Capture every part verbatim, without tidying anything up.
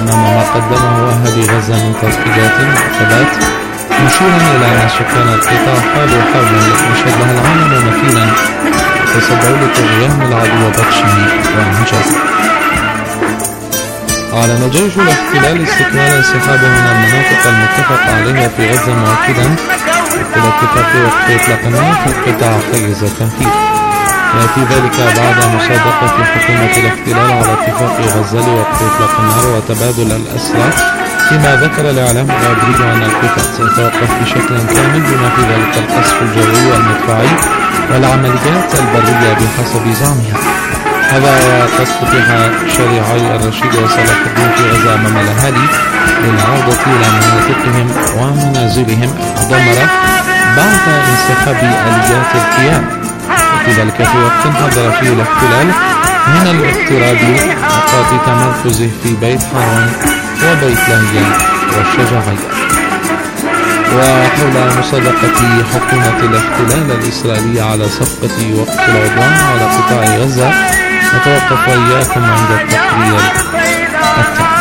أمام ما قدمه أهالي غزة من تضحيات وعقوبات، مشيرا إلى أن سكان القطاع حالوا حولا يشهد لها العالم مثيلا يتصدوا لطغيان العدو وبطشه وإنجازه. أعلن جيش الاحتلال استكمال انسحابه من المناطق المتفق عليها في غزة، مؤكدا إلى اتفاق وقف إطلاق النار في القطاع حيز التنفيذ. يأتي ذلك بعد مصادقة حكومة الاحتلال على اتفاق غزة لوقف إطلاق النار وتبادل الأسرى، فيما ذكر الإعلام الرادري أن القتال سيتوقف بشكل كامل بما في ذلك القصف الجوي والمدفعي والعمليات البرية بحسب زعمها. هذا قد فتح شارعي الرشيد وصلاح الدين في غزة أمام الأهالي للعودة إلى مناطقهم ومنازلهم المدمرة بعد انسحاب آليات القيام، وفي ذلك في وقت حذر فيه الاحتلال من الاقتراب نقاط تمركزه في بيت حارون وبيت لاهيا والشجاعية. وحول مصادقة حكومة الاحتلال الإسرائيلية على صفقة وقف العدوان على قطاع غزة، نتوقف وإياكم عند التقرير التالي.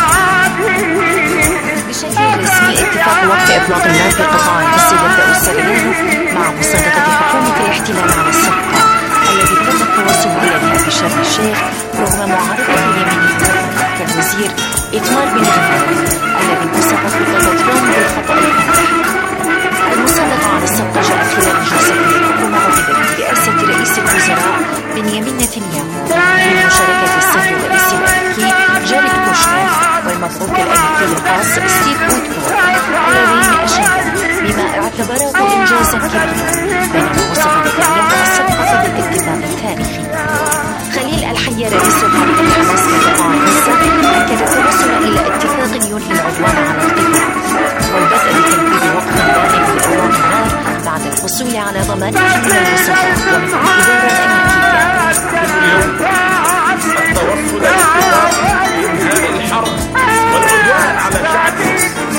بشكل رسمي اتفاق وقف إطلاق النار في قطاع غزة يبدأ السريان مع مصادقة حكومة الاحتلال على الصفقة التي تم التوصل إليها في شرم الشيخ رغم معارضة اليميني كالوزير إتمار بن غفير الذي وصف خطة ترامب بالخطأ الفادح. المصادقة على الصفقة جاءت خلال جلسة الحكومة وبدأت برئاسة رئيس الوزراء بنيامين نتنياهو بمشاركة السيد الرئيس الأمريكي جاريد كوشنر والمبعوث الأمريكي الخاص ستيف ويتكوف، الذين أشادوا بما اعتبره إنجازا كبيرا، بينما وصف نتنياهو الصفقة بالاتفاق التاريخي. خليل الحية رئيس حركة حماس في قطاع غزة أكد التوصل إلى اتفاق ينهي العدوان على القطاع والبدء بتنفيذ وقف دائم لأوراق النار بعد الحصول على ضمانات من الوسطاء ومن الإدارة الأمريكية. التوصل لاتفاق لإنهاء الحرب والعدوان على شعبه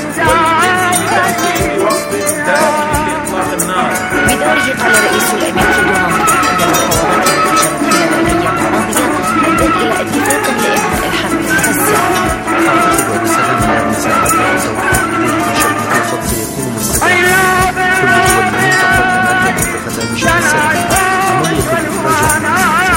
والتنفيذ وقف دائم لإطلاق النار. بدوره قال الرئيس الأمريكي دونالد ترامب أن الحوارات التي جرت خلال الأيام الماضية أدت إلى اتفاق لإنهاء الحرب في غزة. أعتقد أن سلام مساحات غزة والتحديد بشكل أوسط سيكون مستداما. كل دول المنطقة الآن تتفق بشكل سلمي. المملكة تتراجع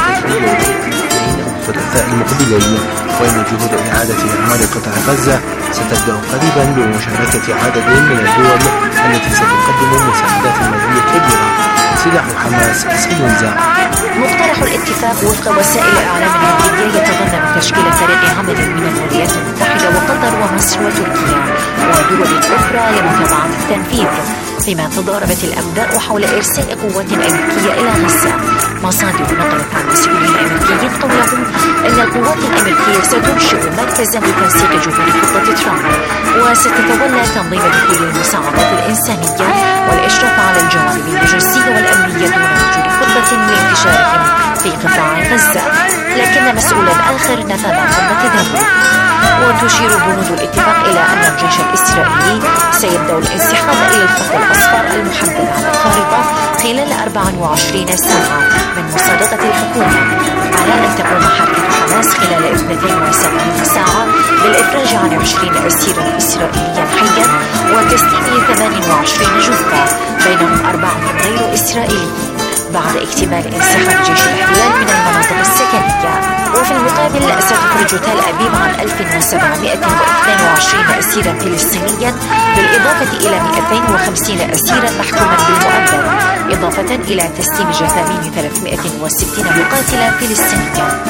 الثلاثاء المقبلين، وإن جهود إعادة إعمار قطاع غزة ستبدأ قريبا بمشاركة عدد من الدول التي ستقدم مساعدات مالية كبيرة. سلاح حماس سينزع. مقترح الاتفاق وفق وسائل الإعلام الأمريكية يتضمن تشكيل فريق عمل من الولايات المتحدة وقطر ومصر وتركيا ودول أخرى لمتابعة التنفيذ، فيما تضاربت الأنباء حول إرسال قوات أمريكية إلى غزة. مصادر نقلت عن مسؤولين أمريكيين قولهم أن القوات الأمريكية ستنشئ مركزا لتنسيق جهود خطة ترامب وستتولى تنظيم دخول المساعدات الإنسانية والإشراف على الجوانب اللوجستية والأمنية دون وجود خطة لانتشارهم في قطاع غزة. لكن مسؤولا آخر نفى ما تم تداوله. وتشير بنود الاتفاق إلى أن الجيش الإسرائيلي سيبدأ الانسحاب إلى الخط الأصفر المحدد على الخارطة خلال أربع وعشرين ساعة من مصادقة الحكومة، على أن تقوم حركة حماس خلال اثنتين وسبعين ساعة بالإفراج عن عشرين أسيرا إسرائيليا حيا وتسليم ثمان وعشرين جثة بينهم أربعة غير إسرائيليين بعد اكتمال انسحاب جيش الاحتلال من المناطق السكنية. وفي المقابل ستخرج تل أبيب عن ألف وسبعمائة واثنين وعشرين أسيرا فلسطينيا بالإضافة إلى مئتين وخمسين أسيرا محكوما بالمؤبد، إضافة إلى تسليم جثامين ثلاثمائة وستين مقاتلا فلسطينيا.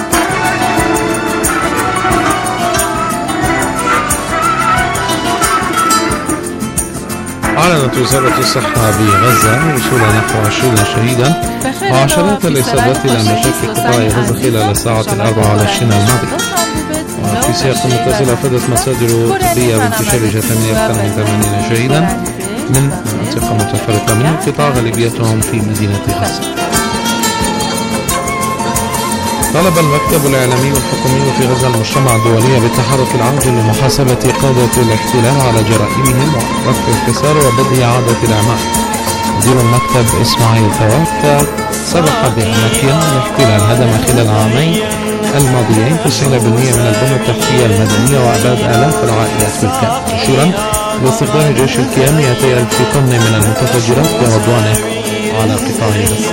أعلنت وزارة الصحة بغزة وصول نحو عشرين شهيدا وعشرات الإصابات إلى مشاكل قطاع غزة خلال الساعة الأربع والعشرين الماضية. وفي سياق متصل أفادت مصادر طبية بانتشار جثامين أكثر من ثمانين شهيدا من منطقة متفرقة من القطاع غالبيتهم في مدينة غزة. طلب المكتب الإعلامي والحكومي في غزة المجتمع الدولي بالتحرك العاجل لمحاسبة قادة الاحتلال على جرائمهم ورفع الحصار وبدء إعادة الأعمال. مدير المكتب إسماعيل ثواب صرح بأن كيان الاحتلال هدم خلال عامين الماضيين تسعين بالمئة من البنى التحتية المدنية وأباد آلاف العائلات بالكامل، مشيرا باستخدام جيش الكيان مئتي ألف طن من المتفجرات بعدوانه على قطاع غزة.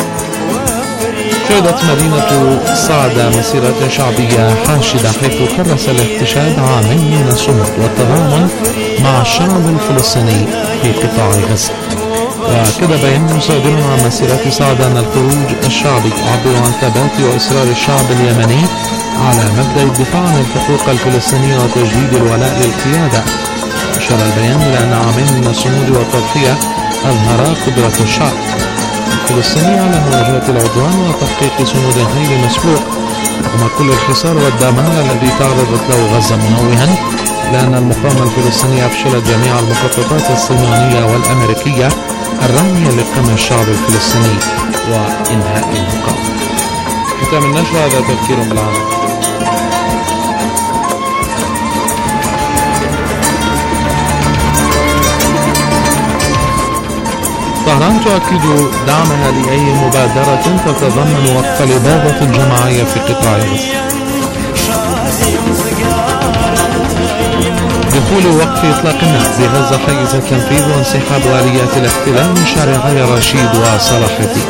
شهدت مدينة صعدة مسيرة شعبية حاشدة حيث كرس الاحتشاد عامين من الصمود والتضامن مع الشعب الفلسطيني في قطاع غزة. وكذا بيان صادر عن مسيرة صعدة أن الخروج الشعبي يعبر عن ثبات وإصرار الشعب اليمني على مبدأ الدفاع عن الحقوق الفلسطينية وتجديد الولاء للقيادة. أشار البيان إلى أن عامين من الصمود والتضحية أظهر قدرة الشعب الفلسطيني على مواجهة العدوان وتحقيق صمود غير مسبوق رغم كل الحصار والدمار الذي تعرضت له غزة، منوها لأن المقاومة الفلسطينية أفشلت جميع المخططات الصهيونية والأمريكية الرامية لقمع الشعب الفلسطيني وإنهاء المقاومة. ختام النشرة هذا تذكير بالعالم. طهران تؤكد دعمها لأي مبادرة تتضمن وقف الإبادة الجماعية في قطاع غزة. دخول وقف إطلاق النار بغزة حيز التنفيذ وانسحاب آليات الاحتلال من شارعي رشيد وصلاح الدين.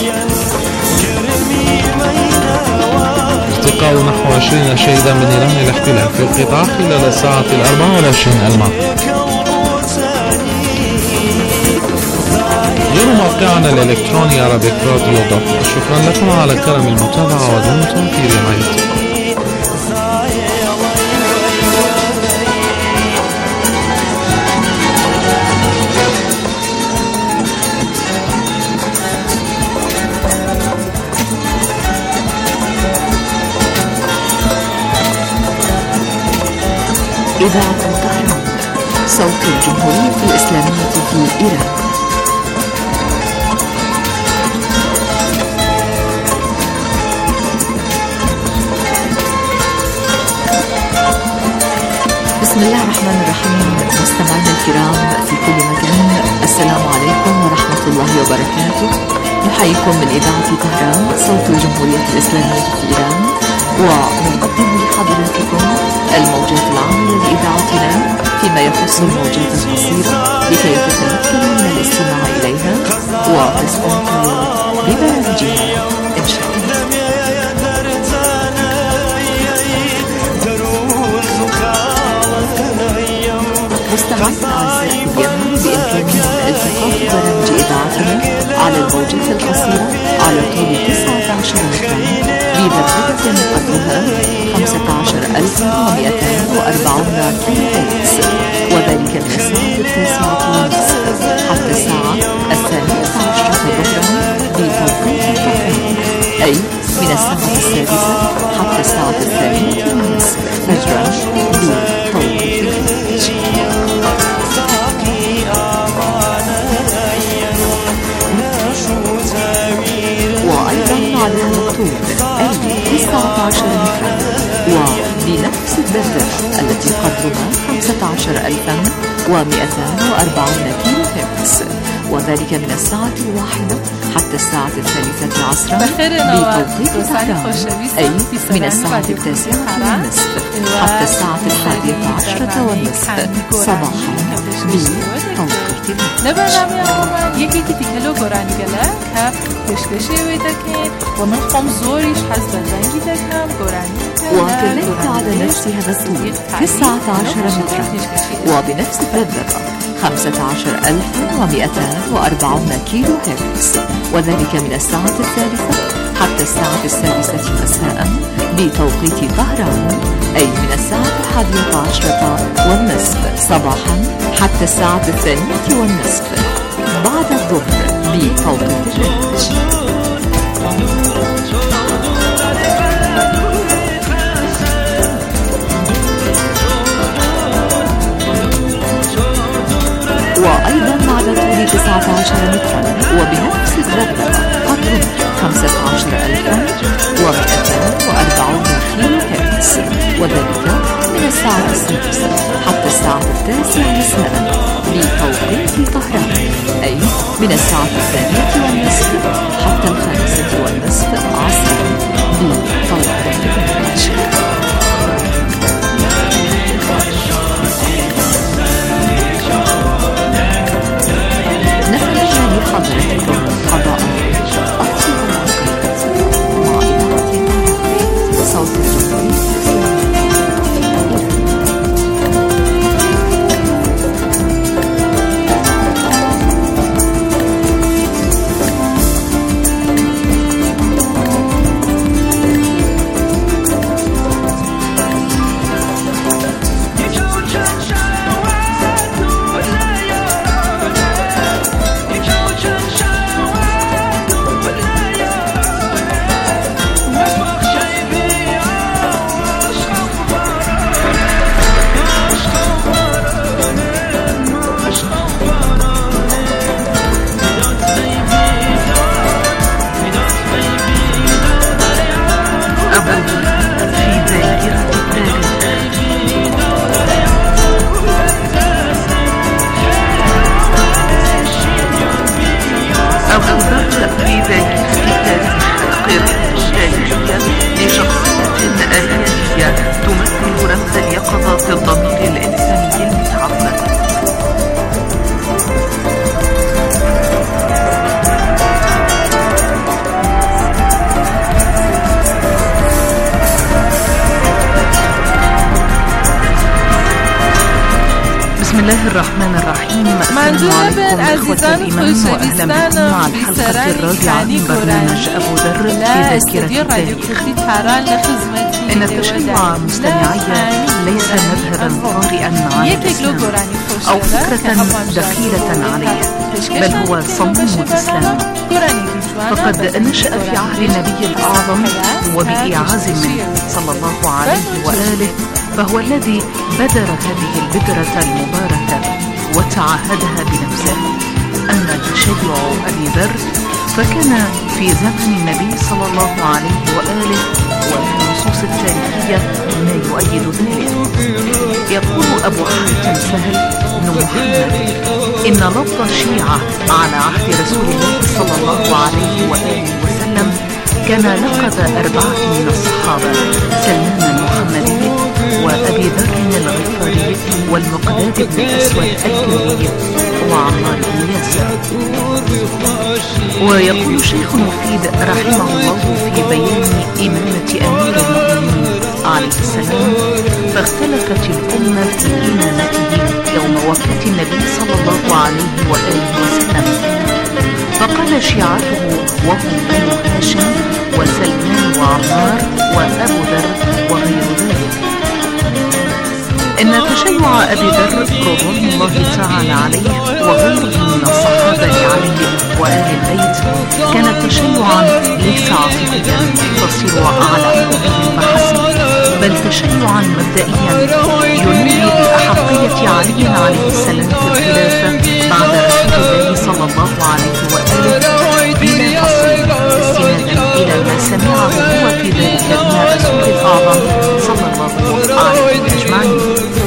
ارتقاء نحو عشرين شهيدا من نيران الاحتلال في القطاع خلال الساعة الأربع والعشرين الماضية. غير موقعنا الإلكتروني عربيك راديو دوت نت. شكرا لكم على كرم المتابعة ودمتم في رعاية. إذاعة طهران، صوت الجمهورية الإسلامية في إيران. بسم الله الرحمن الرحيم. مستمعينا الكرام في كل مكان، السلام عليكم ورحمة الله وبركاته. نحييكم من إذاعة طهران، صوت الجمهورية الإسلامية في إيران، ونقدم لحضراتكم الموجات العامة لإذاعتنا فيما يخص الموجات القصيرة لكي تتمكنوا من الاستماع إليها وتستمتعوا ببرامجها إن شاء الله. مستمعين الأعزاء، ينبغي بإمكانكم التقاط برامج إذاعتنا على الموجات القصيرة على طول تسعة عشر مترا بذبذبة قدرها خمسة عشر ألف ومئتين وأربعون كيلو هرتز، وذلك من الساعة التاسعة ونصف حتى الساعة الثانية عشرة ظهرا بتوقيت طهران، أي من الساعة السادسة حتى الساعة الثانية ونصف فجرا بتوقيت الخارج. وأيضا على الطول أي تسعة عشر مترا وبنفس الذبذبة التي قدرها خمسة عشر ألفا ومئتان وأربعون كيلو هرتز، وذلك من الساعة الواحدة حتى الساعة الثالثة عصرا بتوقيت طهران، أي من الساعة التاسعة والنصف حتى الساعة الحادية عشرة والنصف صباحا بتوقيت الغد. یکی که تیکلو گرانی گله که کشکشه وی دکین و من خم زوریش حسب زنگی دکم گرانی. وكذلك على نفس هذا الطول تسعة عشر مترا وبنفس الذبذبة خمسة عشر ألفا ومئتان وأربعون كيلو هرتز، وذلك من الساعة الثالثة حتى الساعة السادسة مساء بتوقيت طهران، أي من الساعة الحادية عشرة والنصف صباحا حتى الساعة الثانية والنصف بعد الظهر بتوقيت الخارج. وأيضا على طول تسعة عشر مترا وبنفس الذبذبة قطر خمسة عشر ألفا ومئتان وأربعون كيلو هرتز، وذلك من الساعة السادسة حتى الساعة التاسعة مساء بتوقيت طهران، أي من الساعة الثانية والنصف حتى الخامسة والنصف عصرا بتوقيت بسم الله الرحمن الرحيم. السلام عليكم إخوة الإيمان وأهلا بكم مع الحلقة الرابعة من برنامج أبو ذر في ذاكرة التاريخ. إن التشيع مستمعية ليس مذهبا طارئا عن الإسلام أو فكرة دخيلة عليه، بل هو صميم الإسلام، فقد نشأ في عهد النبي الأعظم وبإعاز منه صلى الله عليه وآله، فهو الذي بدر هذه البدرة المباركة وتعهدها بنفسه. أما تشيع أبي ذر فكان في زمن النبي صلى الله عليه وآله، وفي النصوص التاريخية ما يؤيد ذلك. يقول أبو حاتم سهل بن محمد إن لفظ الشيعة على عهد رسول الله صلى الله عليه وآله وسلم كان لقب أربعة من الصحابة: سلمان المحمدي وأبي ذر الغفاري والمقداد بن الأسود الكندي وعمار بن ياسر. ويقول الشيخ المفيد رحمه الله في بيان إمامة أمير المؤمنين عليه السلام: فاختلفت الأمة في إمامته يوم وفاة النبي صلى الله عليه وآله وسلم، فقال شيعته وهم بنو هاشم وسلمان وعمار وأبو ذر وغير ذلك. إن تشيع أبي ذر رضوان الله تعالى عليه وغيره من الصحابة عليه وآل البيت كان تشيعا ليس عاطفيا تصير على قلوبهم فحسب، بل تشيعا مبدئيا ينادي بأحقية علي عليه السلام في الخلافة بعد رسول الله صلى الله عليه وآله بلا فصل، استنادا إلى ما سمعه هو في ذلك من الرسول الأعظم صلى الله عليه أجمعين.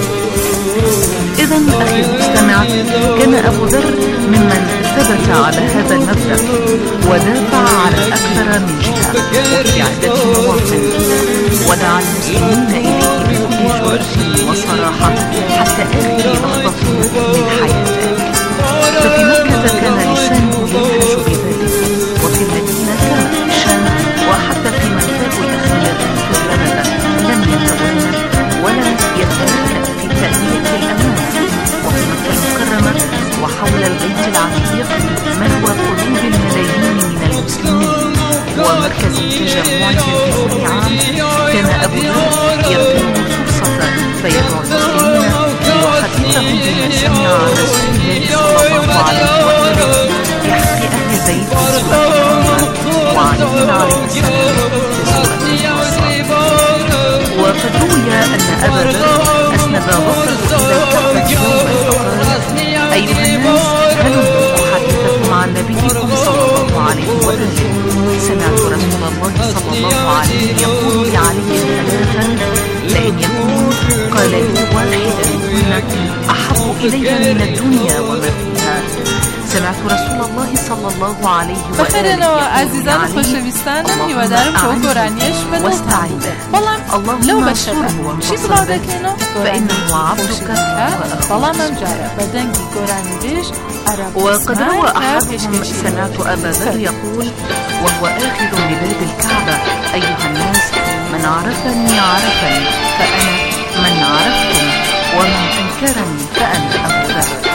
إذن أخي المستمع، كان أبو ذر ممن ثبت على هذا المبدأ ودافع على أكثر من جهة وفي عدة مواطن، ودعا المسلمين إليه بكل جرأة وصراحة حتى آخر لحظة من حياته. ففي مكة كان لسانه يلهج بذلك، وفي المدينة كان في الشام، وحتى في منفاه الأخير في الرملة لم يتوانى ولم يتمكن في تأمية الأمانة. وفي مكة المكرمة وحول البيت العتيق مهوى قلوب الملايين من المسلمين ومركز تجمعهم في كل عام، كان أبو ذر يغتنم الفرصة فيدعو المسلمين ليحدثهم بما سمع عن رسول الله صلى الله عليه وآله بحق أهل البيت في سورة محمد وعلي عليه السلام في سورة النصر. وقد روي أن أبا ذر أسند ظهره إلى الكعبة يوما فقال: أيها الناس، هلموا أحدثكم عن نبيكم صلى الله عليه وآله. سمعت رسول الله صلى الله عليه يقول لعلي ثلاثا: لئن يكون قال لي واحدا منهن أحب إلي من الدنيا وما فيها. سمعت رسول الله صلى الله عليه وآله بخيرنا عزیزان خوشویستانم هیوادارم که او گرانیش بدوستان بلام لو بشره چی بلاده کنو فإنه عبدك بلام امجاره بدنگی گرانیش وقد روى أحدهم: سمعت أبا ذر يقول وهو آخذ بباب الكعبة: أيها الناس، من عرفني عرفني فأنا من عرفتم، ومن أنكرني فأنا أبو ذر.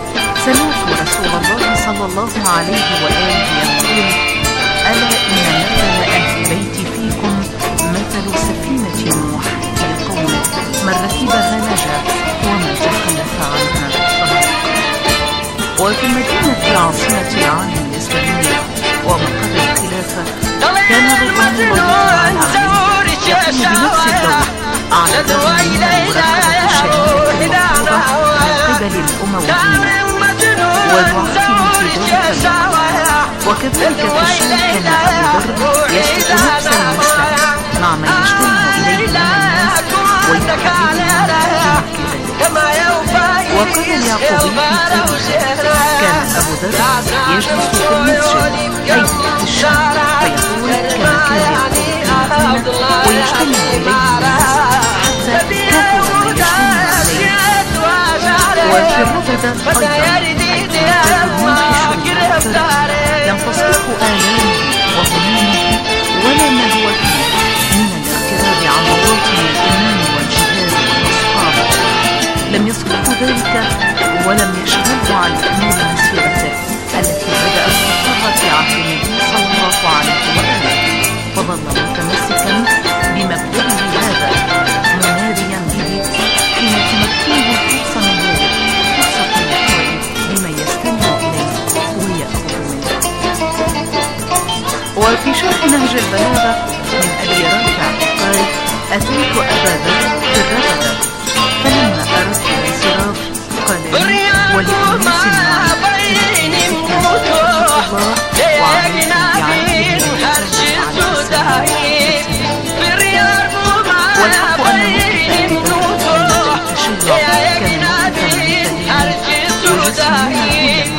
سمعت رسول الله صلى الله عليه وآله يقول: ألا إن مثل أهل بيتي فيكم مثل سفينة نوح في قومه، من ركبها نجا ومن تخلف عنها غرق. وفي المدينة عاصمة العالم الإسلامي ومقر الخلافة كان رضوان الله تعالى عليه يقوم بنفس الدور على الرغم من المراقبة الشديدة المفروضة من قبل الأمويين والوعظ في ذلك الوقت. وكذلك في الشام كان أبو ذر يسلك نفس المسلك مع من يجتمع إليه من الناس ويحدثهم بمكانه. وقال اليعقوبي في تاريخه: كان أبو ذر يجلس في المسجد أي في الشام فيقول كما كان يقول في المدينة ويجتمع إليه الناس حتى كثر ما يجتمع إليه. وفي الربدة أيضا ينتصف آلامه وهمومه ولا ما هو فيه من الاغتراب عن مواطن الإيمان والجهاد والأصحاب. لم يسقطوا ذلك ولم يشغله عن إكمال مسيرته التي بدأت خطاها في عهد النبي صلى الله عليه وآله، فظل متمسكا بمبدأه هذا مناديا به حين تمكنه الفرصة من ذلك، فرصة اللقاء بمن يستمع إليه ويأخذ منه. وفي شرح نهج البلاغة من أبي رافع قال: أتيت أبا ذر في الرغبة فلما أردت الانصراف قال لي: ولأناس معي الله وعليكم بعيد والحق أنه ثابت التشيع كان مؤمنا وجسمنا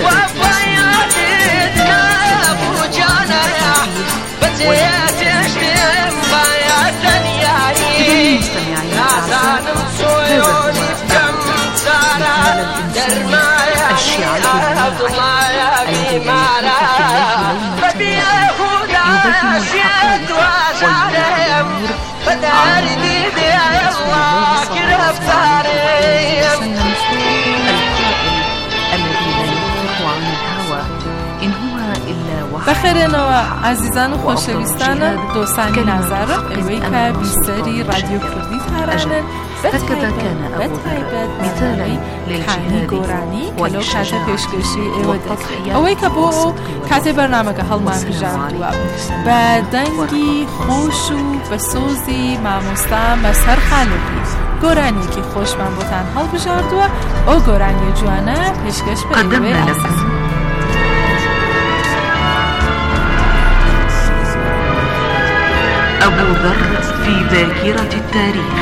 بخیر و عزیزان و خوشویستان دوستانی نظر اوی که بیشتری رادیو کردی ترانه هكذا كان أبو ذر مثالا للجهاد والشجاعة والتضحية اوی که بو کات برنامه که حال من بجاردوا بدنگی خوش و بسوزی ماموستان بسر خالقی گورانی که خوش من بوتن حال بجاردوا او گورانی جوانه پیشکش به اوی اصلا أبو ذر في ذاكرة التاريخ.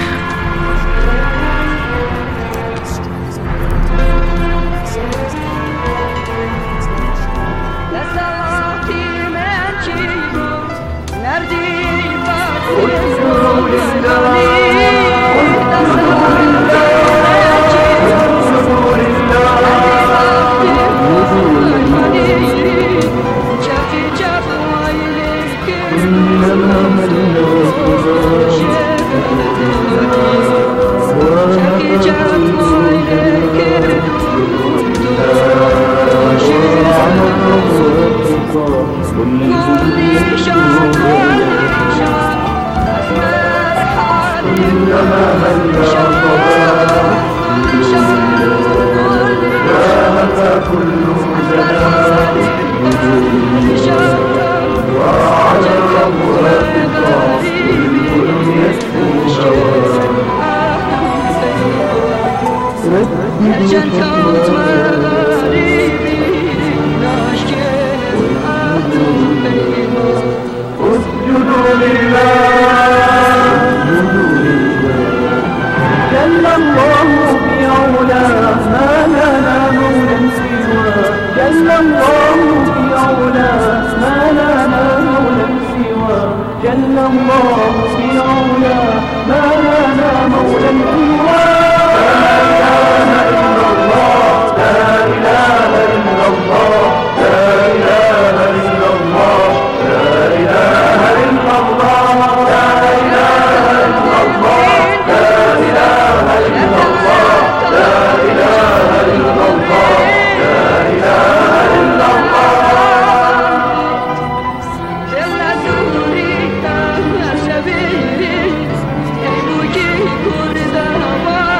Kurda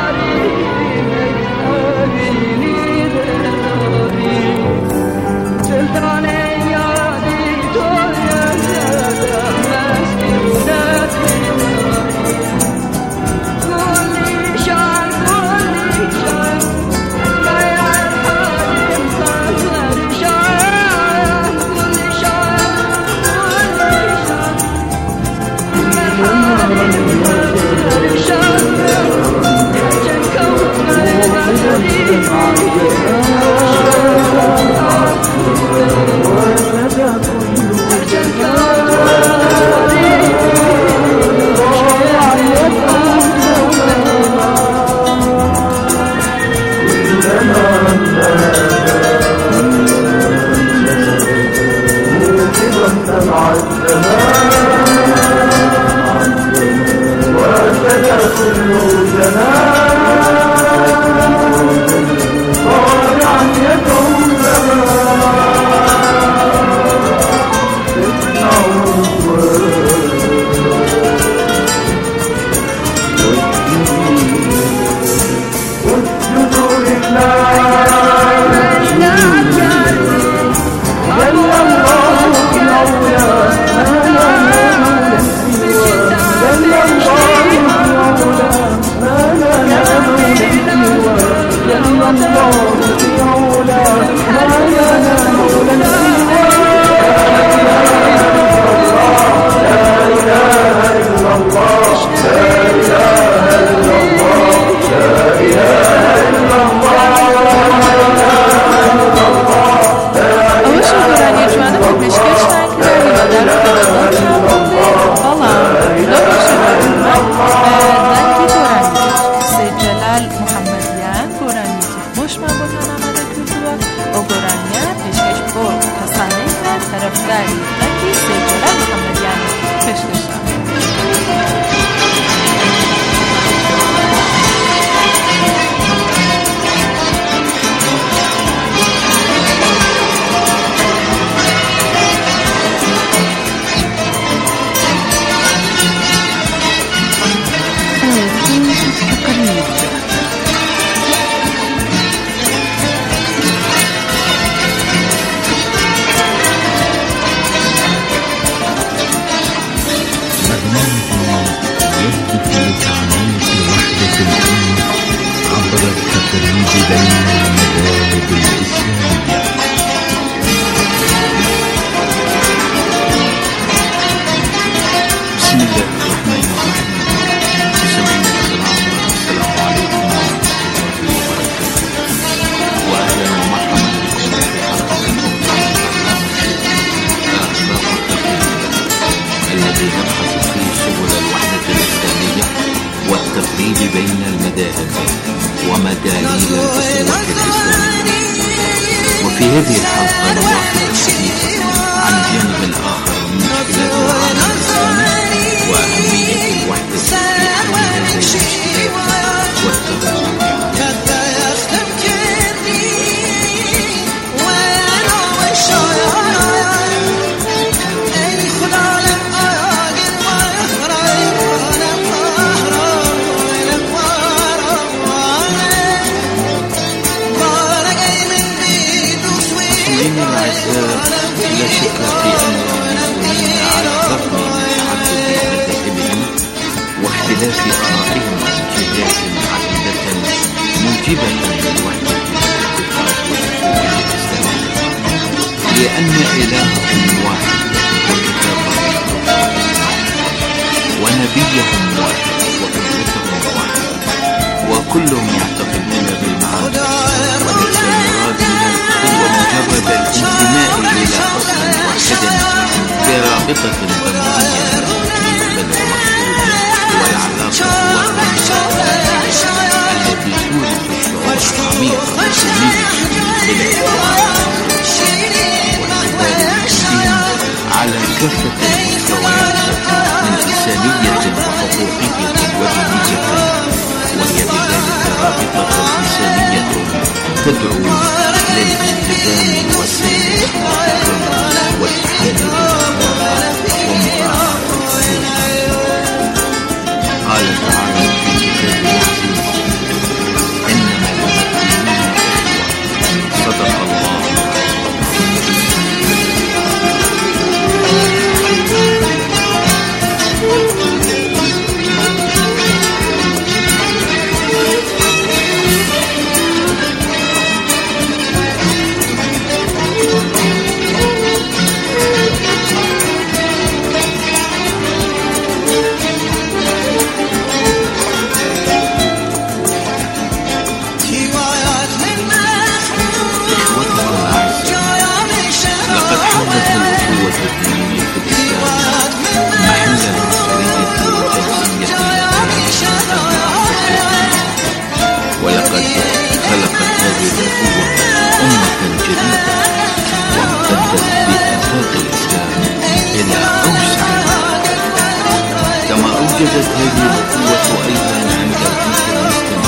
وجدت هذه القوة أيضا عند الجيش المسلم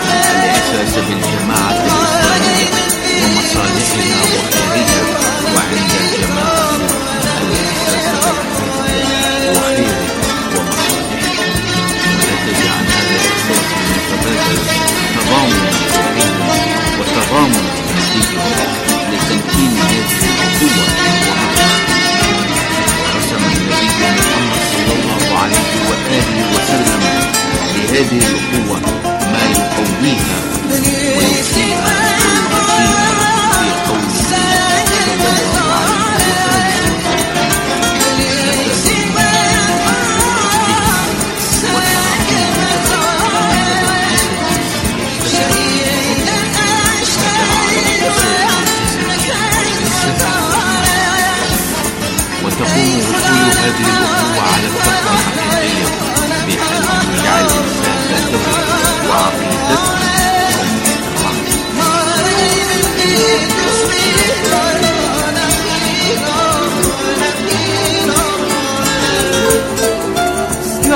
الإحساس بالجماعة الإسلامية ومصالحها وخيرها، وعند الجماعة الإحساس بالحفظ وخيرها ومصالحها، ونتج عن هذا الإحساس المتبادل تضامن روحي وتضامن مادي لتمكين هذه القوة ومقاصدها. قسم النبي محمد صلى الله عليه وآله وسلم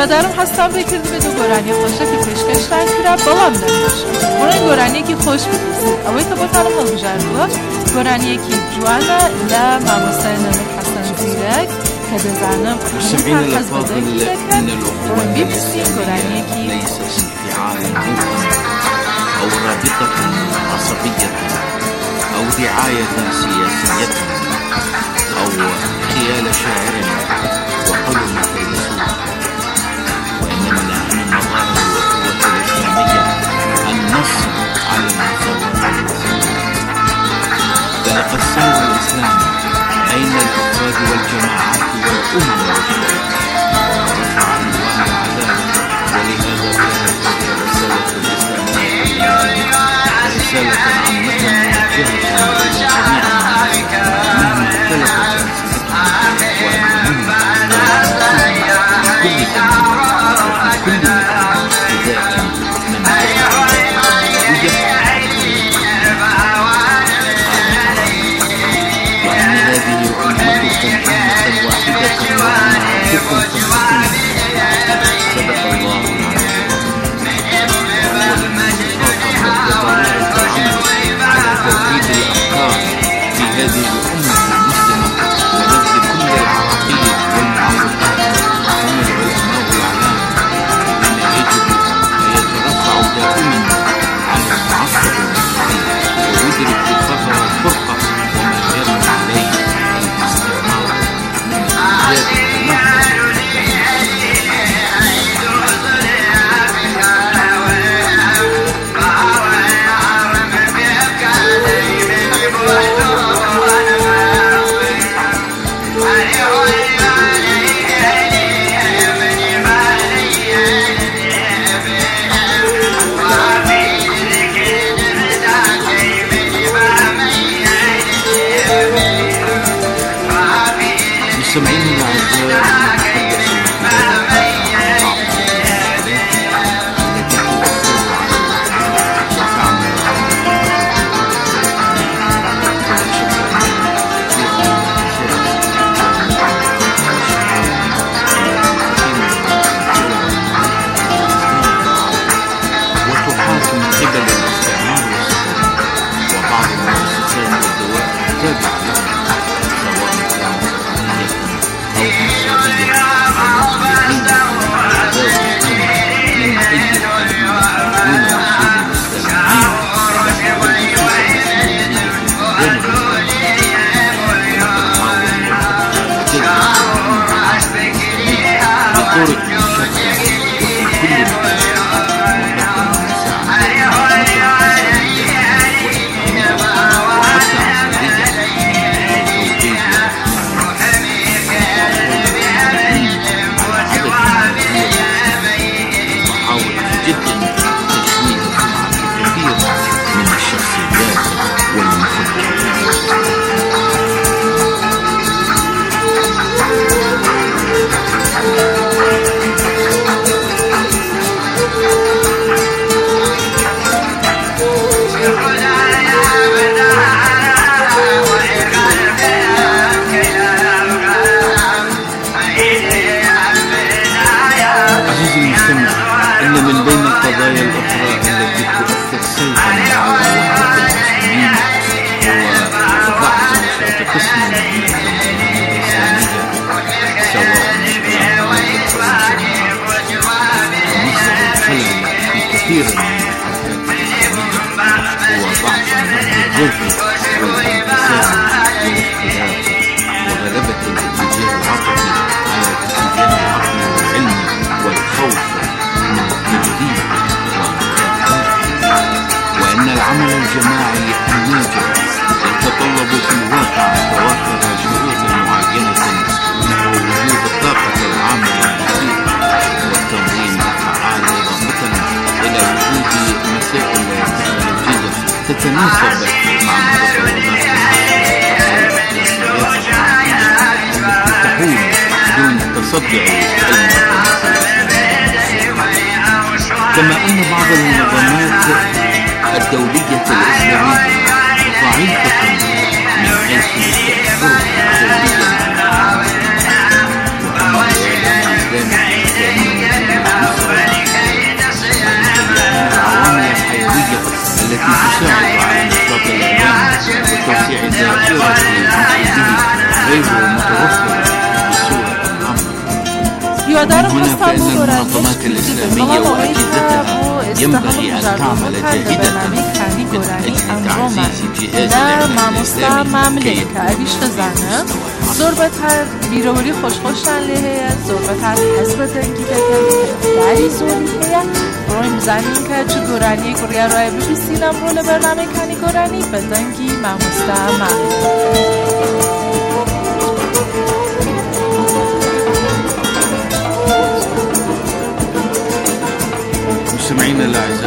برادرم هستم بکرد به دو گرانی خوشه که پیشکش رنگ کرد بلام نمیشه برای گرانی که خوش بکنید اوی که با تعلق الگجردوه گرانی که جوانا لا ماموسای نمک حسن زیرک که بزنم مستمعين الأفاضل إن الأخوة الإسلامية ليست ادعاء موقف أو رابطة عصبية أو دعاية سياسية أو خيال شاعر وحلم فيلسوف، وإنما نحن مظاهر الأخوة الإسلامية النصر على المساواة الإنسانية. فلقد ساوى الإسلام بين الأفراد والجماعات والأمم والشعوب ورفع عنوان العدالة، ولهذا كانت هذه الرسالة الإسلامية رسالة عامة موجهة إلى جميع مهما اختلفت أنسابهم وأنهم في كل زمان وفي كل مكان فداء من وأن هذه أمتكم أمة واحدة وأن ربكم فاتقون. صدق الله العظيم. وهو الذي خاطب الجبارة على توحيد الأفكار في هذه الأمة المسلمة ونبذ كل العراقيل والمعوقات. هم العلماء الأعلام الذين يجب أن يترفعوا دائما عن التعصب المسلمين ويدرك الفقر والفرقة وما جرى عليه الاستعمار من الإنجاز مستمعين الأعزاء. وتحاكم قبل الاستعمار والسفر وبعض المؤسسات والدوائر التابعة لهم سواء كانت أو نصابية أو مصلحين أو أعداء الدين من أي الأمين دون وصول الإسلاميين نحو النصوص الإسلامية في ميدان الإسلام بطرق مشتتة وفي كل مكان. وقدم مساعدة وحتى عسكرية محاولة جدا تشويه سمعة كثير من الشخصيات والمفكرين. عزيزي المستمع، إن من بين القضايا الأخرى التي تؤثر سلبا على وحدة المسلمين هو ضعف نشاط قسم من الجمعيات الإسلامية سواء العلماء والجماعات، ومصدر الخلل في كثير من الحركات الإسلامية هو ضعف النهج الجذري والانقسام والاختلاف وغلبة الاتجاه العاطفي على الاتجاه العقلي والعلمي والخوف من التجديد وأن العمل الجماعي الناجح يتطلب في الواقع توافر شروط معينة نحو وجود الطاقة العامة للمسير والتنظيم الفعال، إضافة إلى وجود مسائل تكنولوجية تتناسب مع متطلبات تحول دون تصدع كما أن بعض المنظمات الدولية الإسلامية ضعيفة من حيث تأثيرها دوليا وأن الإعلام الإسلامي التي تساعد على نشاط العظام وتوسيع الذاكرة هذه غير متوفرة بصورة عامة. هنا فإن المنظمات الإسلامية وأجهزتها ينبغي أن تعمل جاهدة من أجل تعزيز جهاز الإسلامي كي زۆربەتر بیرەوەری خۆشخۆشان لێ هەیە، زۆربەتر حەز بە دەنگی دەکەن، داری زۆری هەیە. ڕۆین بزانین کە چ گۆرانیەک ڕیاڕایە ببیستین ئەمڕۆ لە بەرنامەکانی گۆرانی بە دەنگی مامۆستا مامێک. مستمعينا الأعزاء،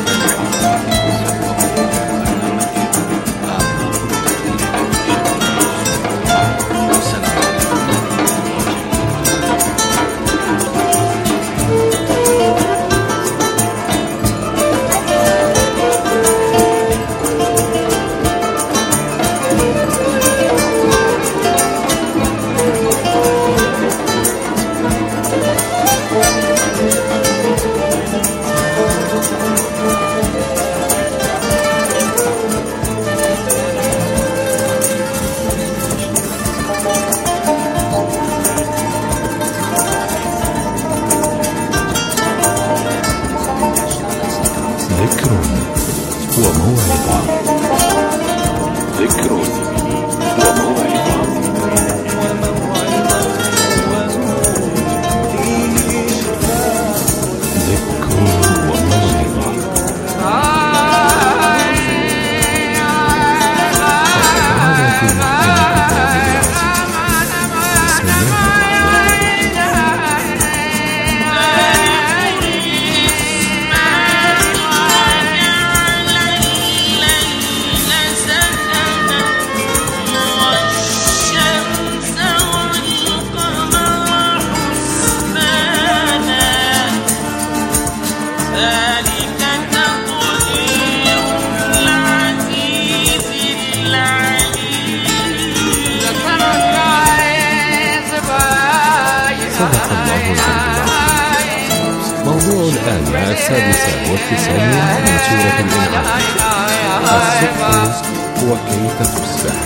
ذكر وموعظة. ذكر وموعظة. ذكر وموعظة. فتعالى في محكمة كتاب العزيز. بسم الله صدق الله العلي العظيم. موضوع الآية السادسة والتسعين من سورة الأنعام: الصدق وكيف تصبح.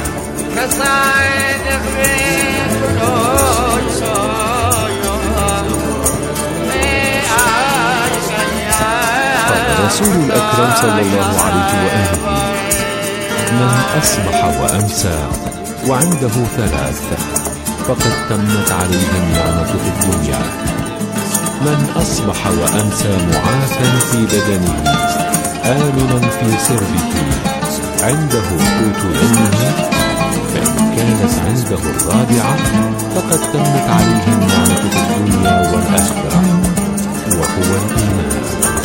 قال الرسول الأكرم صلى الله عليه وآله: من أصبح وأمسى وعنده ثلاث فقد تمت عليه النعمة في الدنيا: من أصبح وأمسى معافى في بدنه آمنا في سربه عنده قوت يومه، فإن كانت عنده الرابعة فقد تمت عليه النعمة في الدنيا والآخرة، وهو الإيمان.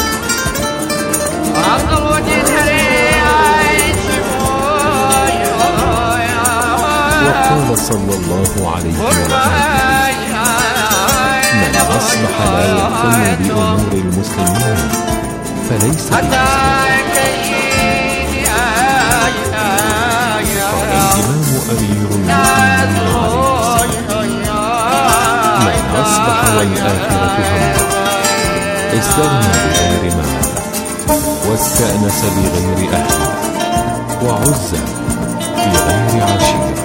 وقال صلى الله عليه وسلم: من أصبح لا يهتم بأمور المسلمين فليس بمسلم. قال الإمام أمير المؤمنين عليه السلام: من أصبح والآخرة همه استغنى بغير مال، واستأنس بغير أهل، وعز بغير عشيرة.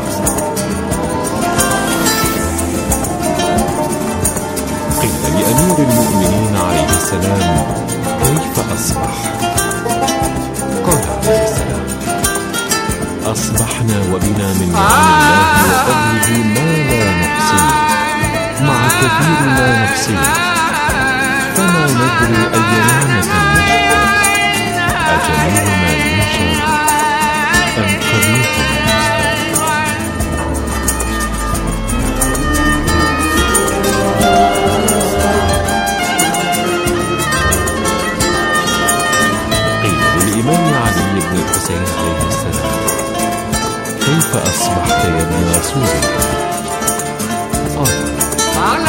قيل لأمير المؤمنين عليه السلام: كيف أصبح؟ قال عليه السلام: أصبحنا وبنا من نعم الله وفضله ما لا نحصيه، مع كثير ما نحصيه، فما ندري أي نعمة نشكر، أجميل ما ينشر أم قبيح ما يستر. قيل للإمام علي بن الحسين عليه السلام: كيف أصبحت يا ابن رسول الله؟ قال: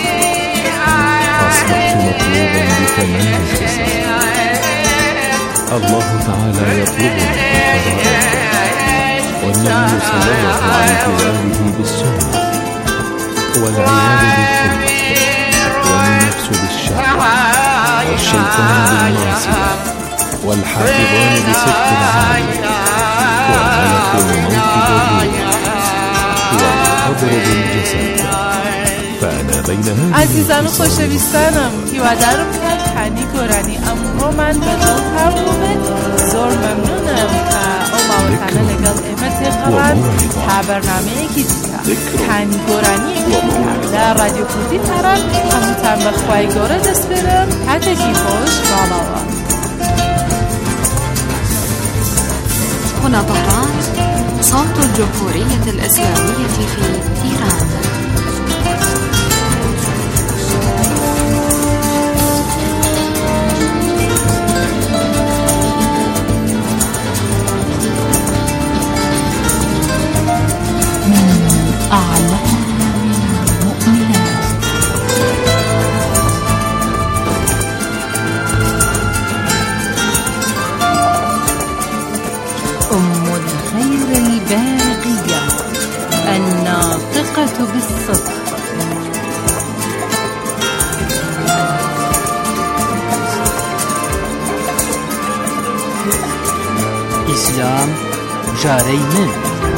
أصبحت مطلوبا بثمان خصال. الله تعالى يطلبنا بالفرائض، والنبي صلى الله عليه وآله بالسنة، والعيال بالخلق، والنفس بالشهوة، والشيطان بالمعصية، والحافظان بصدق العالم وملك الموت بالروح والقبر بالجسد. فأنا بين هذه عزیزان و خوشویستانم هیوادارم که کانی گۆرانی ئەمڕۆمان بەدڵ هاوبێت. زۆر مەمنونم کە ئەو ماوەتانە لەگەڵ ئێمە تێقەڵان تا بەرنامەیەکی دیکە کانی گۆرانیەکی لە رادیۆ کوردی تەران. هەمووتان بەخوای گەورە دەسپێرم. کاتێکی خۆش باڵاوە. هنا طهران، صوت الجمهورية الإسلامية في إيران. أم الخير البارقية الناطقة بالصدق. إسلام جاري من.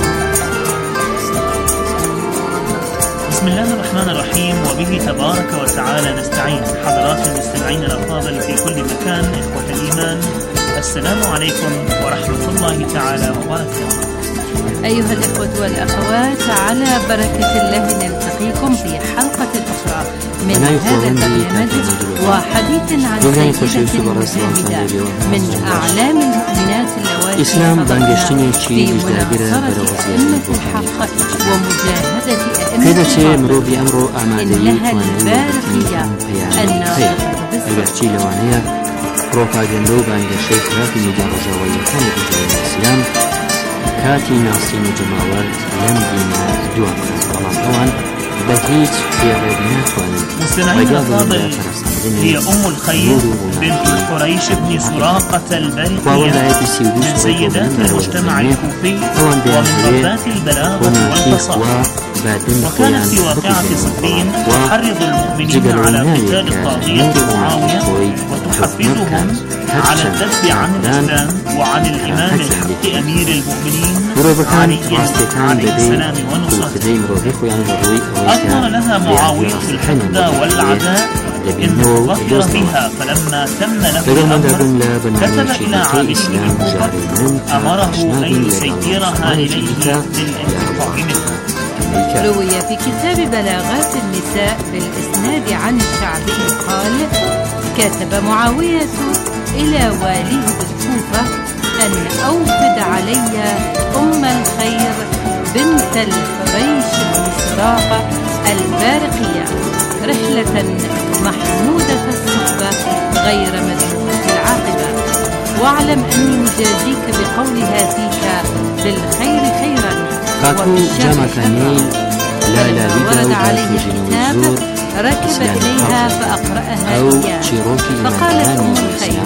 بسم الله الرحمن الرحيم وبه تبارك وتعالى نستعين. حضرات المستمعين الأفاضل في كل مكان، إخوة الإيمان، السلام عليكم ورحمة الله تعالى وبركاته. أيها الإخوة والأخوات، على بركة الله نلتقيكم في حلقة أخرى من هذا البرنامج وحديث عن سيدة مجاهدة من أعلام المؤمنات اللواتي إسلام بانگشتنی چی في مناصرة أئمة الحق ومجاهدة أئمة مرو بأمر إنها البارقية الناطقة البرچی لوانەیە پرۆپاگەندە و بانگەشەی خراپی میدیا ڕۆژاواییەکان لە دژایە ئیسلام کاتی ناسین و جەماوەرد لەم دینە دووە بکات، بەڵام ئەوان بە هیچ فێڕێک ناتوانن. مستمعين الأفاضل، هي أم الخير بنت حريش بن سراقة البارقية من سيدات المجتمع الكوفي ومن ربات البلاغة والفصاحة، وكانت في واقعة صفين تحرض المؤمنين على قتال الطاغية معاوية وتحفزهم على الذب عن الإسلام وعن الإمام الحق أمير المؤمنين علي عليه السلام ونصرته. أظهر لها معاوية الحقد والعداء إن ظهر بها، فلما تم له الأمر كتب إلى عامل بن كوفة أمره أن يسيرها إليه للانتقام منها. روي في كتاب بلاغات النساء بالإسناد عن الشعبي قال: كتب معاوية إلى واليه بالكوفة أن أوفد علي أم الخير بنت الحريش بن سراقة البارقية رحلة محمودة الصحبة غير مذمومة العاقبة، واعلم أني مجازيك بقولها فيك بالخير خيرا وبالشر شرا. ورد عليه الكتاب ركب إليها فأقرأها إياه، فقالت أم الخير: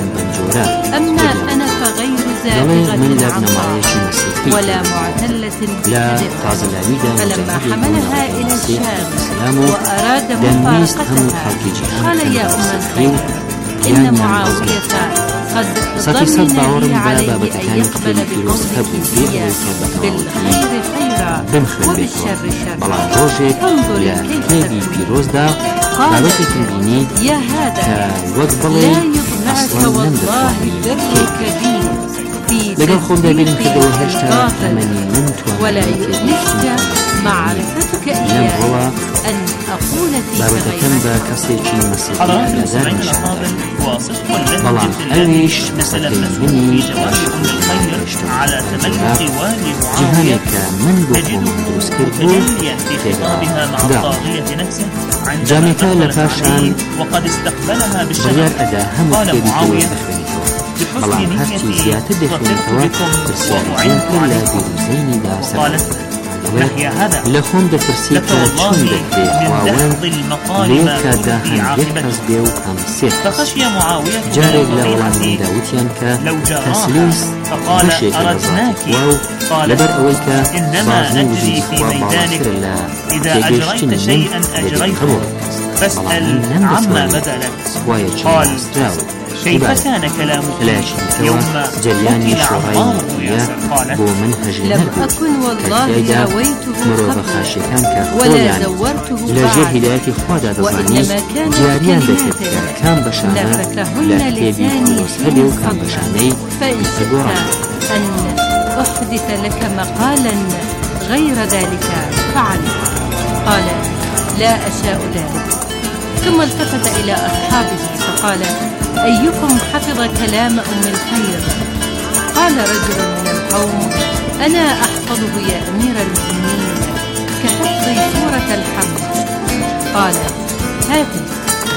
أما أنا فغير زائغة عطاء ولا معتلة بكذبة. فلما حملها إلى الشام وأراد مفارقتها قال: يا أم الخير، إن معاوية قد ضمن لي عليه أن يقبل بقولك فيها بالخير خيرا وبالشر شرا. انظري كيف تكون. قالت: يا هذا لا يطمعك والله برك بي في تدبير باطل، ولا يؤنسك معرفتك إياه أن أقول فيك غيرك. حضرات المستمعين الأفاضل، وصدق الذي مثل المذكور في جواب أم الخير على تملك والي معاوية تجده تجليا في خطابها مع الطاغية نفسه عندما دخلت عليه وقد استقبلها بالشهر. قال معاوية: بحسن نيتي ظفرت بكم وأعنت عليكم. وقالت: نحيا هذا لك والله من دحض المقال ما كنت في عاقبته. فخشي معاوية لو جراه فقال: أردناك. قالت: إنما أجري في ميدانك، إذا أجريت شيئا أجريته، فاسأل عما بدا لك. قال كيف كان كلامك يوم قتل عمار بن ياسر؟ قالت لم أكن والله هويته قبل ولا زورته بعد وإنما كان كلمات لفتهن لساني حين صدق فإن شئت أن أحدث لك مقالا غير ذلك فعل. قال لا أشاء ذلك. ثم التفت إلى أصحابه فقال أيكم حفظ كلام أم الخير؟ قال رجل من القوم أنا أحفظه يا أمير المؤمنين كحفظ سورة الحمد. قال هاته.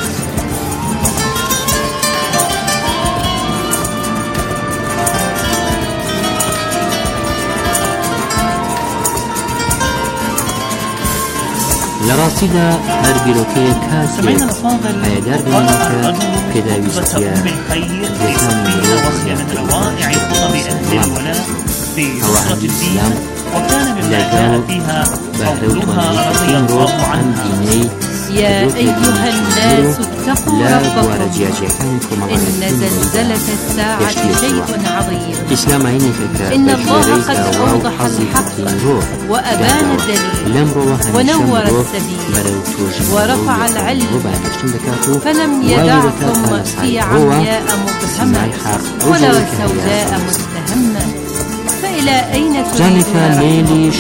لراسيدا هربيروكي كاتب عيدار بمنك كداويستيا لسان وخيمة روائع الخطب أهل الولاء في نصرة الدين، وكان مما جاء فيها قولها رضي الله عنها يا أيها الناس اتقوا ربكم إن زلزلة الساعة شيء عظيم. إن الله قد أوضح الحق وأبان الدليل ونور السبيل ورفع العلم فلم يدعكم في عمياء مبهمة ولا سوداء متهمة. فإلى أين تريدون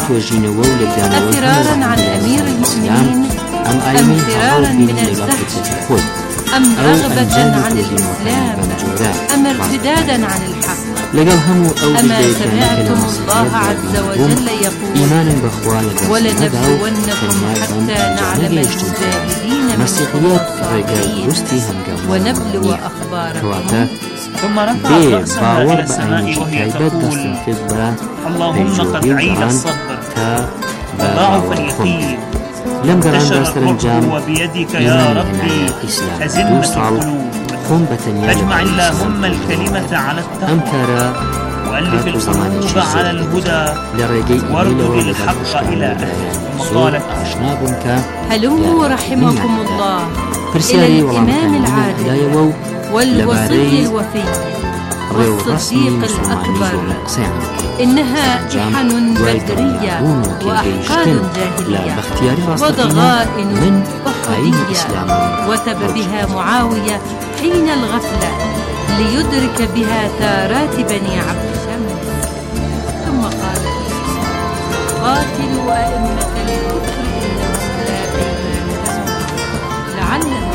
أفرارا عن أمير المؤمنين أم فرارا من الزحف أم رغبة عن الإسلام أم ارتدادا عن الحق؟ أما سمعتم الله عز وجل يقول ولنبلونكم حتى نعلم المجاهدين منكم والصابرين ونبلو أخباركم. ثم رفعت رأسها إلى السماء وهي تقول اللهم قد عيد الصبر وضعف اليقين انتشر الكفر وبيدك يا ربي أزمة القلوب. اجمع اللهم الكلمة على التقوى وألف القلوب على الهدى وارد الحق إلى أهله. وقالت هلموا رحمكم الله إلى الإمام العادل والوصي الوفي والصديق الأكبر. إنها إحن بدرية وأحقاد جاهلية وضغائن أحدية وتب بها معاوية حين الغفلة ليدرك بها ثارات بني عبد شمس. ثم قال قاتلوا أئمة الكفر إنهم لا أيمان لهم لعلهم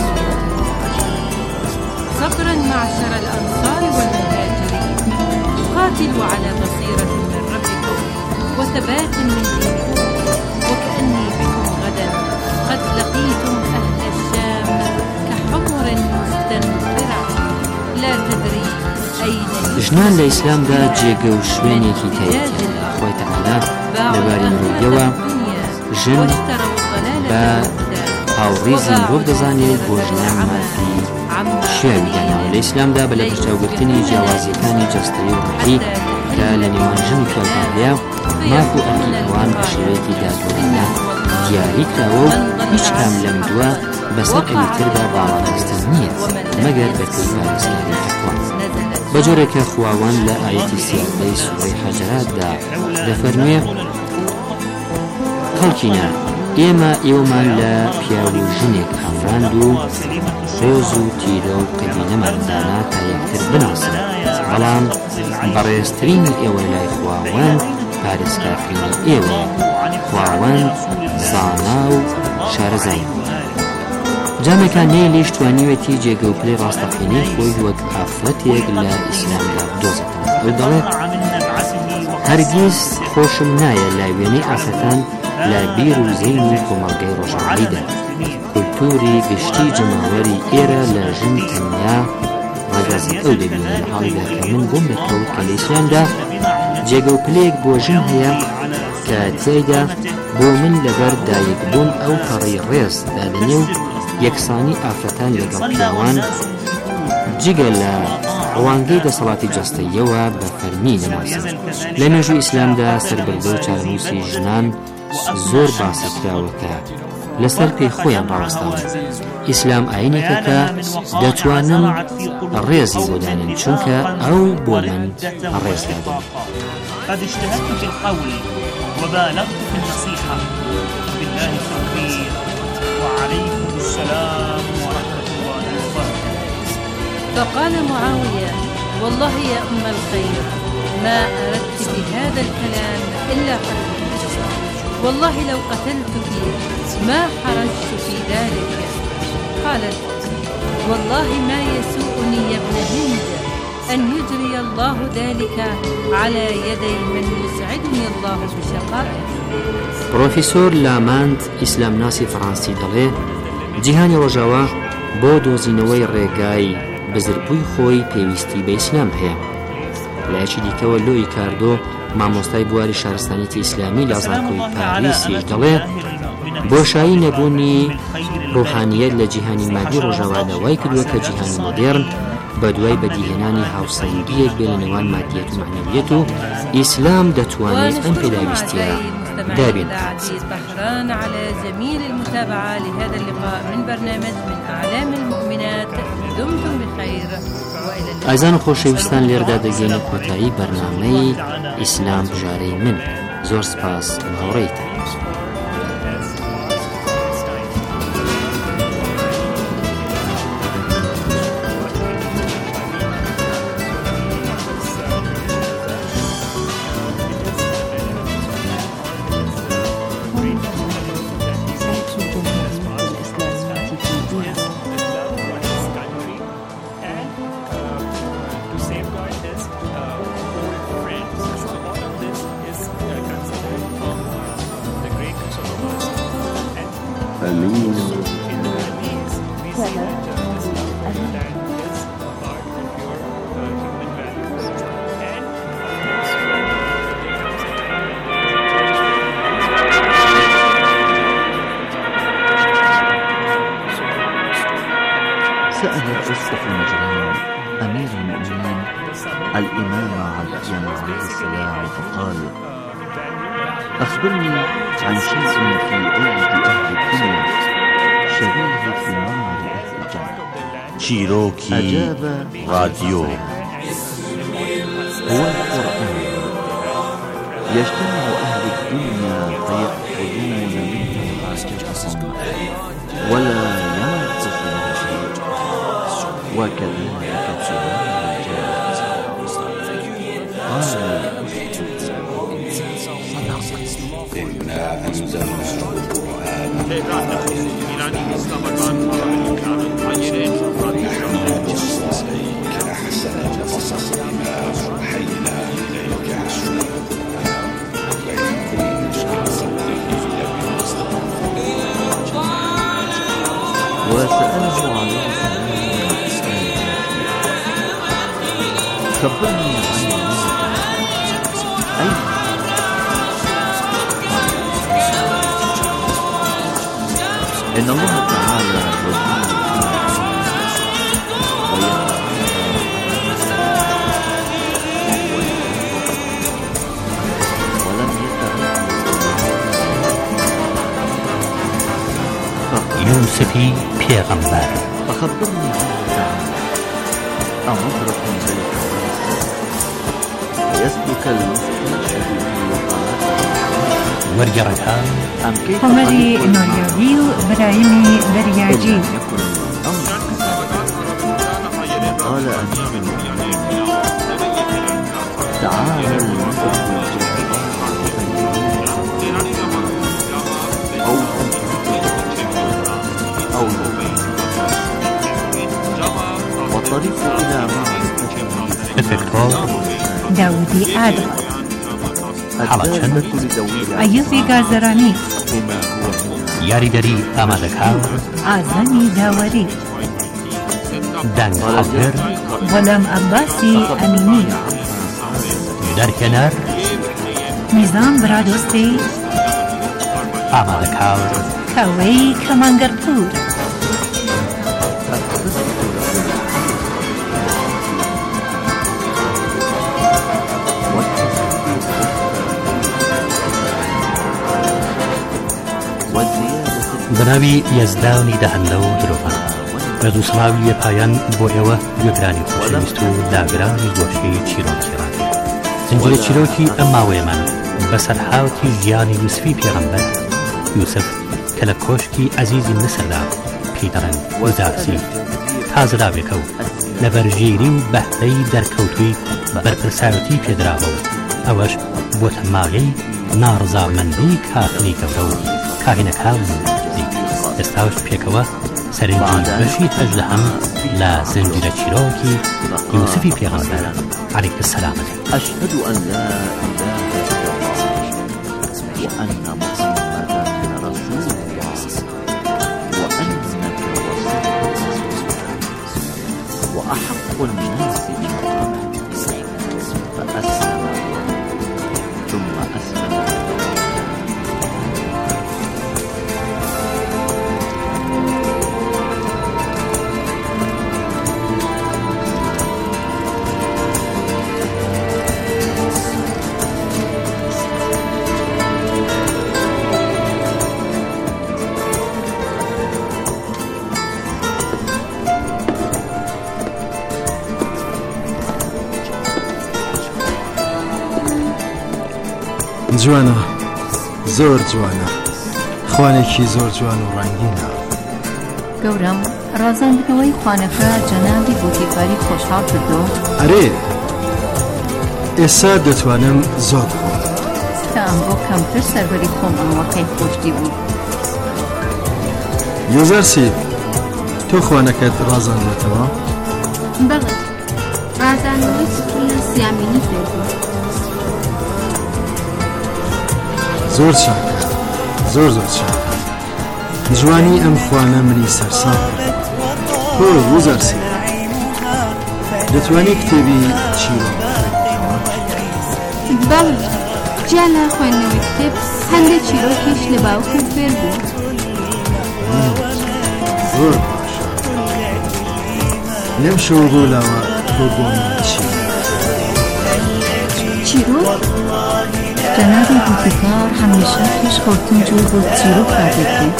صبرا معشر الأنصار والمهاجرين قاتلوا على بصيرة من ربكم وثبات من دينكم وكأني بكم غدا قد لقيتم أهل الشام كحمر مستنفرة لا تدري أين ژنان لە ئیسلامدا جێگە و شوێنێکی تایەتی خۆی تەعالا لەباری مرۆڤیەوە ژن بە هاوڕێزی مرۆڤ دەزانێت بۆ ژنان مافی شێوی داناوە. لە ئیسلامدا بە لە پشتاوگرتنی جیاوازیەکانی جەستەوی و ڕەحی کە لە نێوان ژن و پیاوەکاندا ماف و ئەرکی ئەوان بە شێوەیەکی دادوەرانە دیاری کراوە و هیچ کام لەم دووە بەسەر ئەویتردا باوەڕهێستن نییە مەگەر بە پێی پارێزکاری تەقوا. بە جۆرێکە خواوەند لە ئایەتی سیادەی سوورەی حەجراتدا دەفەرموێ خەڵکینە ئێمە ئێوەمان لە پیاوی و ژنێک ئەفراند و ڕێز و تیرە و قەبینەماندانا تا یەکتر بناسن، بەڵام بەڕێزترینی ئێوە لای خواوەند پارێزکارکردنی ئێوە خواوەند زانا و شارەزای. جامێکان نەیە لێش توانیوێتی جێگە و پلەی ڕاستەقینەی خۆی وەک ئافرەتێک لە ئیسلامدا بدۆزێتەوە. ئەو دەڵێت هەرگیز خۆشم نایە لای وێنەی ئافرەتان لە بیر و زەینی کۆمەڵگەی ڕۆژانەیدا. کولتوری گشتی جەماوەری ئێرە لە ژن تەنیا ڕەگەزی ئەو دەبینە لە حاڵیدا کە من بووم دەکەوت کە لە ئیسلامدا جێگە و پلەیەک بۆ ژن هەیە کە تیایدا بۆ من لەبەر دایکبوون ئەو پەڕی ڕێز دادنێ و یەکسانی ئافرەتان لەگەڵ پیاوان جگە لە ڕوانگەی دەسەڵاتی جەستەییەوە بە فەرمی نەماسن. لە مێژووی ئیسلامدا سەربەردە و چارەنووسی ژنان زۆر باسەکراوەکە لەسەر پێی خۆیان ڕاوەستاون. ئیسلام ئاینێکە کە دەتوانن ڕێزی بۆدانن چونکە ئەو بۆ من ڕێز دادن. قد اجتهدت في القول وبالغت في النصيحة بالله التوفيق وعليكم السلام ورحمة الله وبركاته. فقال معاوية: والله يا أم الخير ما أردت بهذا الكلام إلا قتلك، والله لو قتلتك ما حرجت في ذلك. قالت: والله ما يسوءني يا ابن هند أن يجري الله ذلك على يدي من يسعدني الله بشقائه. پرۆفیسۆر لاماند ئیسلام ناسی فەڕەنسی دەڵێ جیهانی ڕۆژاوا بۆ دۆزینەوەی ڕێگای بزربووی خۆی پێویستی بە ئیسلام هەیە. لایەکی دیکەوە لۆی کاردۆ مامۆستای بواری شارستانیەتی ئیسلامی لە زانکۆی پاریسیش دەڵێ بۆشایی نەبوونی ڕوحانیەت لە جیهانی مادی ڕۆژاوادا وای کردووە کە جیهانی مۆدێرن بە دوای بەدیهێنانی هاوسەنگیەک بێ لە نێوان مادیەت و معنەویەت و ئیسلام دەتوانێت ئەم پێداویستیە دابێت. بحران على جميل المتابعة لهذا اللقاء من برنامج من أعلام المؤمنات. دمتم بخير وإلى اللقاء. ئازان و خۆشەویستان لێرەدا دەگەینە کۆتایی بەرنامەی ئیسلام بژارەی من. زۆر سپاس هاوڕێیتان. سأل أسقف المجرمين أمير المؤمنين الإمام علي عليه السلام فقال: أخبرني عن شيء في أيدي أهل الدنيا شبيه ثمار أهل الجنة. شيروكي راديو هو القرآن. يجتمع أهل الدنيا فيأخذون منه حاجتهم ولا ينقص منه شيء، وكذلك ثمار الجنة. قال: إنا أنزلنا القرآن نحن نقص عليك أحسن القصص بما أوحينا إليك أحسن القرآن وإن وسأله عليه السلام: خبرني عن أي إن الله تعالى ولم يوسفي پیغمبر. فخبرني عنه أمضرة ذلك ويسلك المستشهد وەرگەڕەکان عمەری نۆریاوی و براهیمی بەریاجی. قال أمير المؤمنين: تعالى المنطق أو أو والطريق إلى معرفة داودی ئادڵ حەڵەچەند ئەیزی گازەرانی یاریدەری ئامادەکار ئازانی داوەری دەنگ حەڵگر غولام عەباسی ئەمینی دەرکەنەر میزان برادۆستی ئامادەکار کاوەی کەمانگەرپور بەناوی یەزدانی دەهەندە و درۆڤان ڕێزوسڵاوی پایان بۆ ئێوە گوێگرانی خۆشەویست و داگرانی گۆشەی چیرۆکی ڕادیۆ زنجیرە چیرۆکی ئەم ماوەیەمان بەسەر حاوتی ژیانی یوسفی پێغەمبەر یوسف کە لە کۆشکی عەزیزی مسردا پێی دەڵێن وەزارسی تازرابێکە و لە بەرژێری و بەهرەی دەرکەوتووی بەرپرسایەتی پێدراوە و ئەوەش بۆتە مایەی ناڕزامەندی کافنی گەورە و کاهینەکان نزیک ئێستاش پێکەوە سەرنجی بەشی هەژدەهەم لە زنجیرە چیرۆکی یوسفی پێغەمبەر عەلەیه السەلام. أشهد أن لا إله إلا الله وأن محمدا رسول الله وأنك رسول وأحق الناس بالطاعة فأسلم ثم أسلم جوانە زۆر جوانە خوانێکی زۆر جوان و ڕەنگینە گەورم ڕازاندنەوەی خوانەکە جەنابی بوتیفاری خۆشحاڵ کردو ئەرێ ئێستا دەتوانم زۆر بخۆم کە ئەم بۆ کەمتر سەربەری خۆم ئەمەکەی خۆشتی بوو یۆزارسی تۆ خوانەکەت ڕازاندوێتەوە؟ بەڵێ ڕازاندنەوەی سکوڵی سیامینی فێربوو زۆر چاکە زۆر زۆر چاکە جوانی ئەم خوانە منی سەرسام تۆ وەزارسی دەتوانی کتێبی چیرۆ بەڵێ جیا لە خوێندنەوەی کتێب هەندێک چیرۆکیش لە باوکم فێر بوو زۆر باشە لەم شەوە بۆ لاوە تۆ بۆ من چی چیرۆک جەنابی بوتیفار هەمیشە پێشخەوتن جوور بۆ چیرۆک ڕادێتی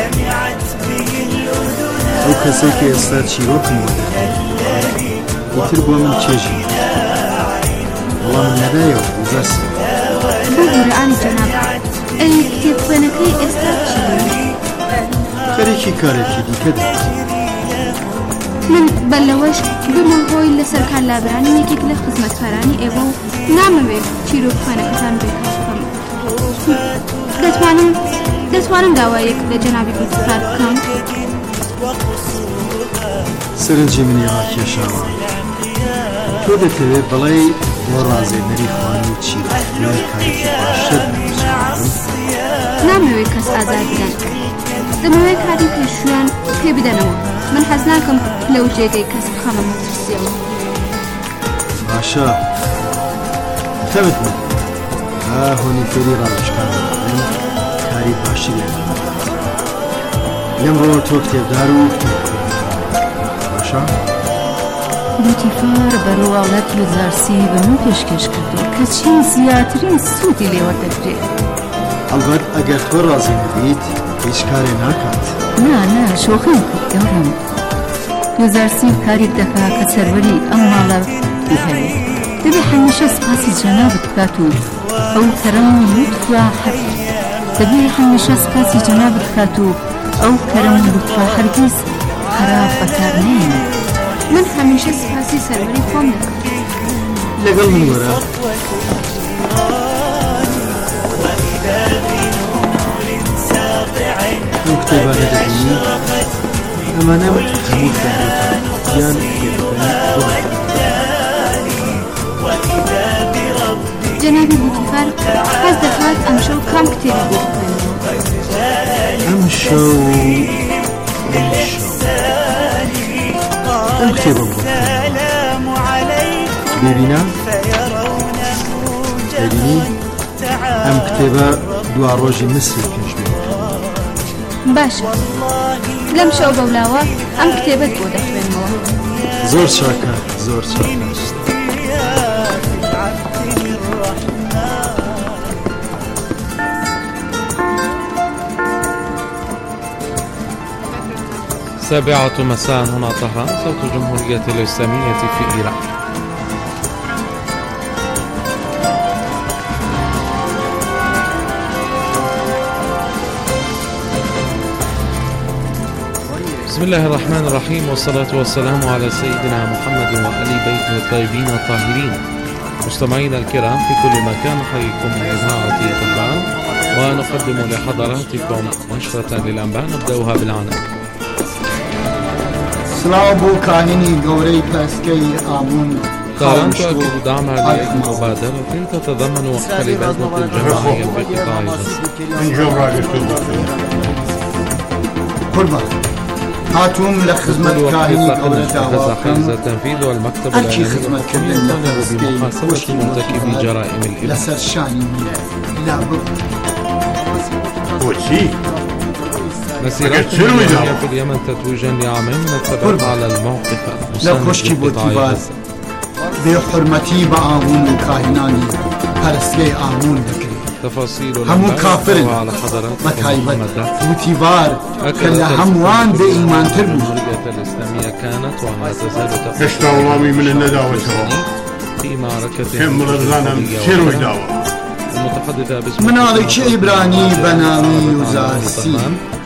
ئەو کەسێکی ئێستا چیرۆکم وتر بۆ من چێژی وڵام نەدایەوە وەزارسی بۆ گورعانی جەناب کتێب خوێنەکەی ئێستا چییە؟ خەریکی کارێکی دیکە دێت من بەلەوەش بمە هۆی لەسەر کار لابرانی یەکێک لە خزمەتکارانی ئێوە و نامەوێت چیرۆک خوێنەکەتان بێکاش بکەم دەتوانم دەتوانم داوایەک لە جەنابی بوتیفار بکەم سەرنجی منی ڕاکێشاوە تۆ دەتەوێت بەڵێ بۆ ڕازێنەری خوان و چیرۆک کارێکی باشتر نامەوێت کەس ئازار بدەن دەمەوێت کاری پێشویان پێ بدەنەوە من حەز ناکەم لەو جێگەی کەس بخەمە مەترسیەوە باشە خەوت من ها هۆنی فێری ڕاوێژکان کاری باشی لێ لەمڕۆ تۆ کتێبدار و باشە بوتیفار بەرەواڵەت وەزارسی بە من پێشکەش کردو کە چین زیاترین سوودی لێوە دەگرێت ئەلبەت ئەگەر تۆ ڕازی نەبیت هیچ کارێ ناکات نا نا شۆخم کرد گەورم وەزارسی کارێک دەکا کە سەروەری ئەم ماڵە بهەوێ دەبێ هەمیشە سپاسی جەنابت بکات و ئەو کەرەم و لوتفە حەق دەبێ هەمیشە سپاسی جەنابت بکات و ئەو کەرەم و لوتفە هەرگیز خراپ بەکار نهێنێ من هەمیشە سپاسی سەروەری خۆم دەکەم لەگەڵ من وەرە ئەو کتێبانە دەبینی ئەمانە هەموو یان جەنابی بوتیفار حەز دەکات ئەم شەو کام کتێبی بۆ بخوێنەوە ئەم شەو ئەم کتێبە بۆ ببینە ببینی ئەم کتێبە دوا ڕۆژی مسری پێش باشە لەم شەو بەولاوە ئەم کتێبەت بۆ دەخوێنمەوە زۆر چاکە زۆر چاکە سابعة مساء هنا طهران، صوت الجمهورية الإسلامية في إيران. بسم الله الرحمن الرحيم، والصلاة والسلام على سيدنا محمد وآل بيته الطيبين الطاهرين. مستمعينا الكرام في كل مكان، نحييكم من إذاعة طهران ونقدم لحضراتكم نشرة للأنباء نبدأها بالعناوين. سلام كاهني غوري باسكي آمون. طهران تؤكد دعمها لمبادرة تتضمن وقف الإبادة الجماعية في قطاع غزة. هاتوم لخدمة كاهني قولة دعواكم التنفيذ والمكتب أكي خدمة كلن بمحاسبة مرتكبي جرائم الإبادة. لسر شاني لا بد وشي مسيرات الجمهورية في اليمن تتويجا لعامين من الثبات على الموقف المساند لقطاع غزة. بحرمتي بآمون كاهناني پرستگاه آمون بكري تفاصيل همو كافر على حضرات بتايبت وتيبار كلا هموان بإيمان تربو. الجمهورية الإسلامية كانت وما تزال تشتغلامي من النداوة في معركة كم من الغنم شيرو داوة المتحدثة باسم منالك إبراني بناوي وزارسي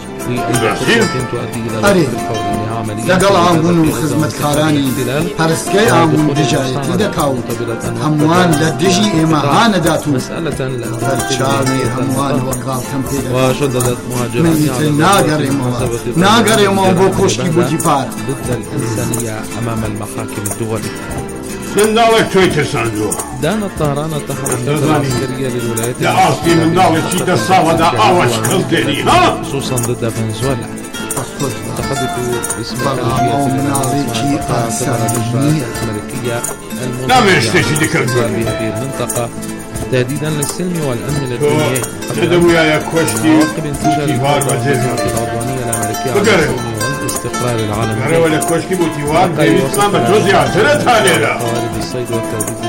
أري لقل آمون خدمت كاراني پرستگاه آمون دجايتي دكاو هموان لدجي إما هان داتو فالشاوي هموان وقال كم وشددت مهاجرات من ناقر إما ناقر إما بو كشكي بو جفار ضد الإنسانية أمام المحاكم الدولية. من داوك تويتر صندوق دانت طهران التحالفات العسكرية للولايات المتحدة يا أصلي من داوك شي تصاوى دا أوش كالديني ها خصوصا ضد فنزويلا. تحدث باسم الخارجية الأمريكية لا ما يشتشي ديك بهذه المنطقة تهديدا للسلم والأمن الدولي. تدمو يا كوشتي عواقب انتشار الهجمات العدوانية الأمريكية والاستقرار العالمي. ولا كوشتي بوتيوار بإسلام توزيع سنة ثانية. قوارب الصيد والتهديد